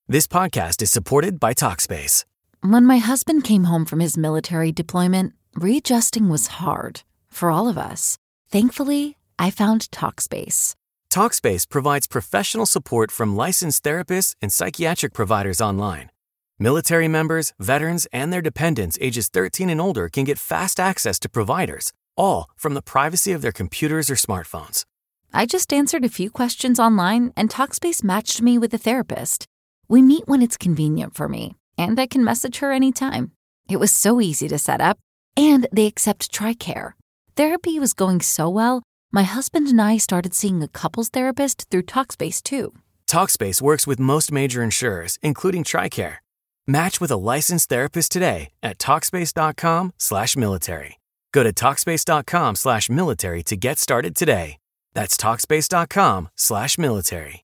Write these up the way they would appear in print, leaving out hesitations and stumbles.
This podcast is supported by Talkspace. When my husband came home from his military deployment, readjusting was hard for all of us. Thankfully, I found Talkspace. Talkspace provides professional support from licensed therapists and psychiatric providers online. Military members, veterans, and their dependents ages 13 and older can get fast access to providers, all from the privacy of their computers or smartphones. I just answered a few questions online, and Talkspace matched me with a therapist. We meet when it's convenient for me, and I can message her anytime. It was so easy to set up, and they accept TRICARE. Therapy was going so well, my husband and I started seeing a couples therapist through Talkspace too. Talkspace works with most major insurers, including TRICARE. Match with a licensed therapist today at Talkspace.com/military. Go to Talkspace.com/military to get started today. That's Talkspace.com/military.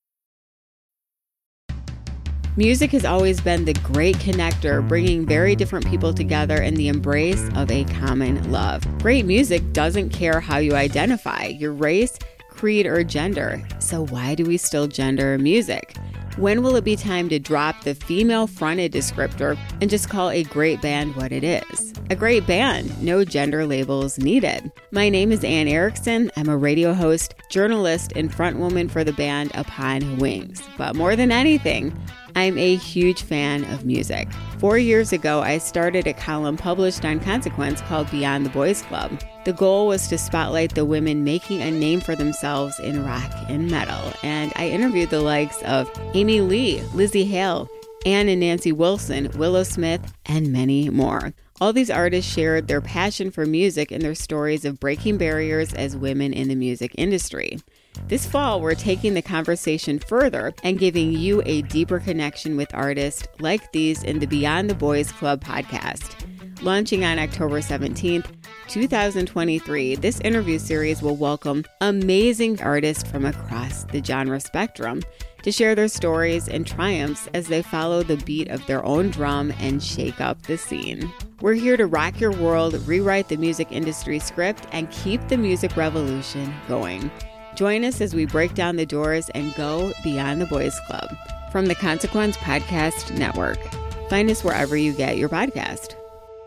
Music has always been the great connector, bringing very different people together in the embrace of a common love. Great music doesn't care how you identify, your race, creed, or gender. So why do we still gender music? When will it be time to drop the female-fronted descriptor and just call a great band what it is? A great band, no gender labels needed. My name is Ann Erickson. I'm a radio host, journalist, and frontwoman for the band Upon Wings. But more than anything, I'm a huge fan of music. 4 years ago, I started a column published on Consequence called Beyond the Boys Club. The goal was to spotlight the women making a name for themselves in rock and metal, and I interviewed the likes of Amy Lee, Lizzie Hale, Ann and Nancy Wilson, Willow Smith, and many more. All these artists shared their passion for music and their stories of breaking barriers as women in the music industry. This fall, we're taking the conversation further and giving you a deeper connection with artists like these in the Beyond the Boys Club podcast. Launching on October 17th, 2023, this interview series will welcome amazing artists from across the genre spectrum to share their stories and triumphs as they follow the beat of their own drum and shake up the scene. We're here to rock your world, rewrite the music industry script, and keep the music revolution going. Join us as we break down the doors and go beyond the Boys Club. From the Consequence Podcast Network. Find us wherever you get your podcast.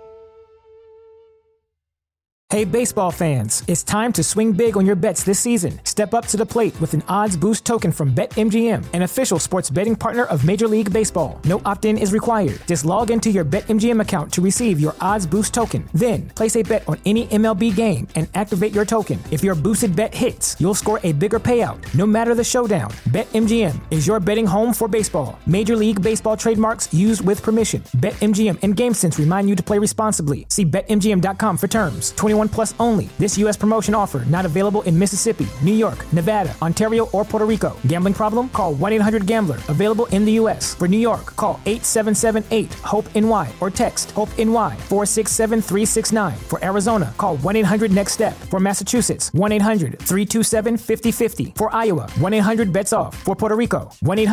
Hey baseball fans, it's time to swing big on your bets this season. Step up to the plate with an odds boost token from BetMGM, an official sports betting partner of Major League Baseball. No opt-in is required. Just log into your BetMGM account to receive your odds boost token. Then, place a bet on any MLB game and activate your token. If your boosted bet hits, you'll score a bigger payout, no matter the showdown. BetMGM is your betting home for baseball. Major League Baseball trademarks used with permission. BetMGM and GameSense remind you to play responsibly. See BetMGM.com for terms. 21 plus only. This U.S. promotion offer not available in Mississippi, New York, Nevada, Ontario, or Puerto Rico. Gambling problem? Call 1-800-GAMBLER. Available in the U.S. For New York, call 877-8-HOPE-NY or text HOPE-NY 467-369. For Arizona, call 1-800-NEXT-STEP. For Massachusetts, 1-800-327-5050. For Iowa, 1-800-BETS-OFF. For Puerto Rico,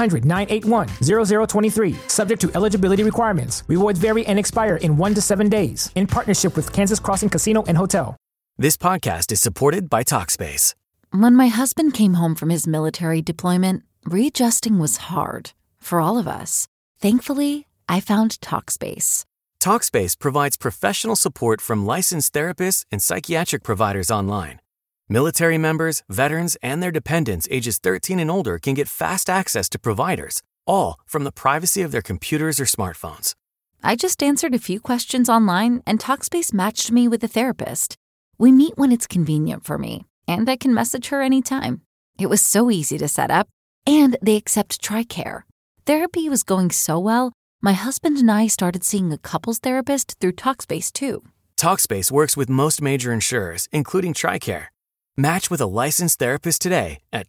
1-800-981-0023. Subject to eligibility requirements. Rewards vary and expire in 1 to 7 days. In partnership with Kansas Crossing Casino and Hotel. This podcast is supported by Talkspace. When my husband came home from his military deployment, readjusting was hard for all of us. Thankfully, I found Talkspace. Talkspace provides professional support from licensed therapists and psychiatric providers online. Military members, veterans, and their dependents ages 13 and older can get fast access to providers, all from the privacy of their computers or smartphones. I just answered a few questions online, and Talkspace matched me with a therapist. We meet when it's convenient for me, and I can message her anytime. It was so easy to set up, and they accept TRICARE. Therapy was going so well, my husband and I started seeing a couples therapist through Talkspace too. Talkspace works with most major insurers, including TRICARE. Match with a licensed therapist today at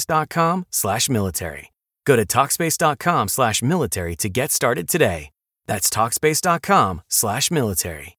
Talkspace.com/military. Go to Talkspace.com/military to get started today. That's Talkspace.com/military.